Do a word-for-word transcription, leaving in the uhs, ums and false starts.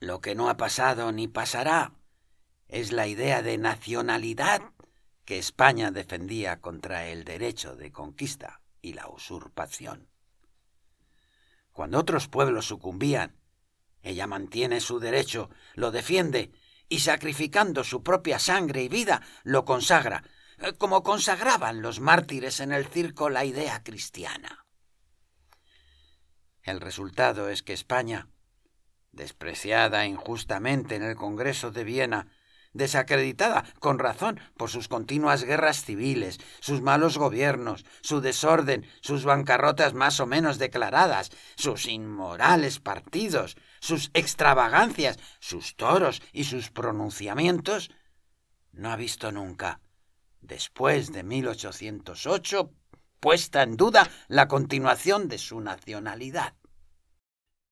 Lo que no ha pasado ni pasará es la idea de nacionalidad que España defendía contra el derecho de conquista y la usurpación. Cuando otros pueblos sucumbían, ella mantiene su derecho, lo defiende y, sacrificando su propia sangre y vida, lo consagra, como consagraban los mártires en el circo la idea cristiana. El resultado es que España, despreciada injustamente en el Congreso de Viena, desacreditada con razón por sus continuas guerras civiles, sus malos gobiernos, su desorden, sus bancarrotas más o menos declaradas, sus inmorales partidos, sus extravagancias, sus toros y sus pronunciamientos, no ha visto nunca, después de mil ochocientos ocho, puesta en duda la continuación de su nacionalidad.